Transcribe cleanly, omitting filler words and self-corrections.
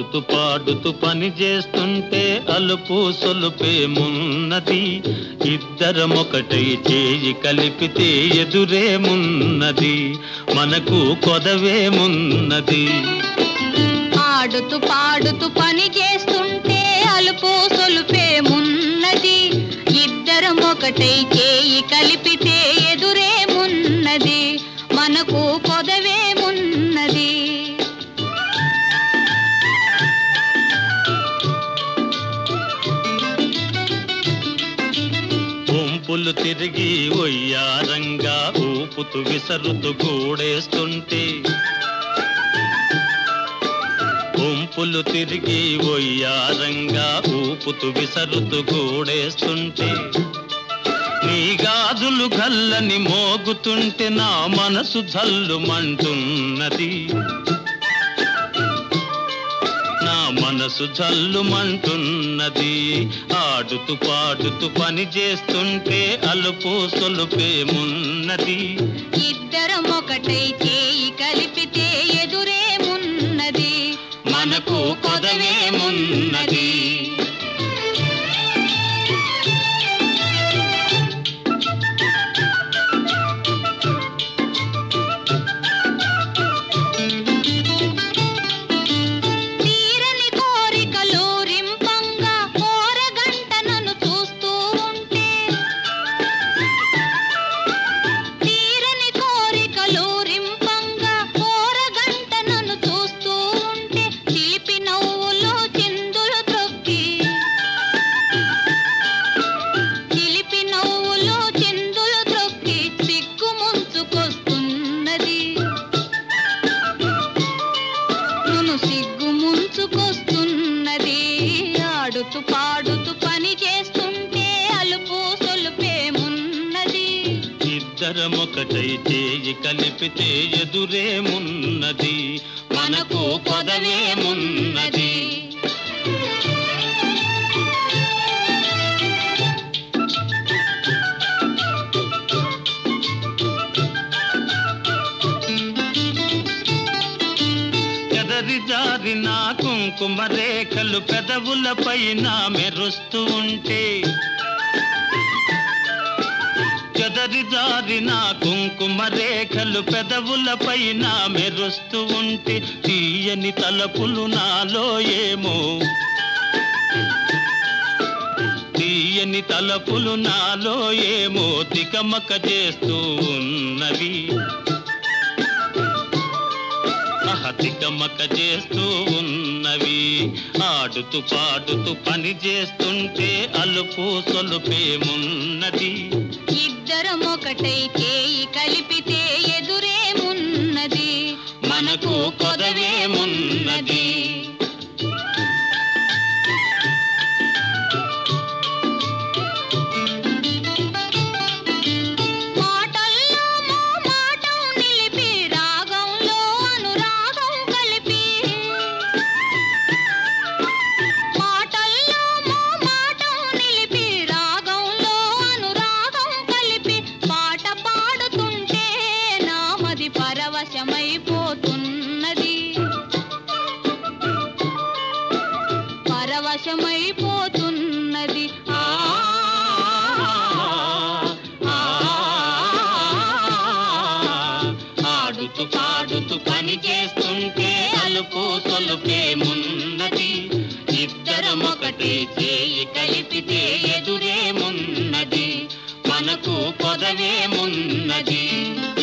ఆడుతూ పాడుతూ పని చేస్తుంటే అలుపు సొలుపేమున్నది, ఇద్దరమొకటై చేయి కలిపితే ఎదురేమున్నది, మనకు కొదవేమున్నది. ఆడుతూ పాడుతూ పని చేస్తుంటే అలుపు సొలుపేమున్నది, ఇద్దరమొకటై చేయి కలిపితే ఎదురేమున్నది, మనకు కొదవేమున్నది. వంపులు తిరిగి ఒయ్యారంగా ఊపుతూ విసరుతూ గూడేస్తుంటే, వంపులు తిరిగి ఒయ్యారంగా ఊపుతూ విసరుతూ గూడేస్తుంటే, నీ గాజులు గల్లని మోగుతుంటే నా మనసు జల్లుమంటున్నది, నా మనసు జల్లుమంటున్నది. ఆడుతూ పాడుతూ పని చేస్తుంటే అలుపు సొలుపేమున్నది, ఇద్దరమొకటై చేయి కలిపితే ఎదురేమున్నది, మనకు కొదవేమున్నది. తీరని కోరికలు రింపంగా కోరగంట నన్ను చూస్తూ ఉంటే, తీరని కోరికలు రింపంగా కోరగంట నన్ను చూస్తూ ఉంటే, చిలిపి నవ్వులో చిందులు త్రొక్కి, చిలిపి నవ్వులో చిందులు త్రొక్కి సిగ్గు ముంచుకొస్తున్నది, నన్ను సిగ్గు ముంచుకొస్తున్నది. ఆడుతూ పాడుతూ పని చేస్తుంటే అలుపు సొలుపేమున్నది, ఇద్దరమొకటై చేయి కలిపితే ఎదురేమున్నది, మనకు కొదవేమున్నది. చెదరి జారిన కుంకుమ రేఖలు పెదవులపైన మెరుస్తూ ఉంటే, చెదరి జారిన కుంకుమ రేఖలు పెదవులపైన మెరుస్తూ ఉంటే, తీయని తలపులు నాలో ఏమో, తీయని తలపులు నాలో ఏమో తికమక చేస్తూ ఉన్నవి, తికమక చేస్తూ ఉన్నవి. ఆడుతూ పాడుతూ పని చేస్తుంటే అలుపు సొలుపేమున్నది, ఇద్దరమొకటై చేయి కలిపితే ఎదురేమున్నది, మనకు కొదవేమున్నది. మాటల్లో మా మాటం నిలిపి రాగంలో అనురాగం కలిపి, మాటల్లో మా మాటం నిలిపి రాగంలో అనురాగం కలిపి, పాట పాడుతుంటే నామది పరవశమైపోతున్నది, పరవశమైపోతున్నది. ఆడుతూ పాడుతూ పని చేస్తుంటే అలుపు సొలుపేమున్నది, ఇద్దరమొకటే చేయి కలిపితే ఎదురేమున్నది, మనకు కొదవేమున్నది.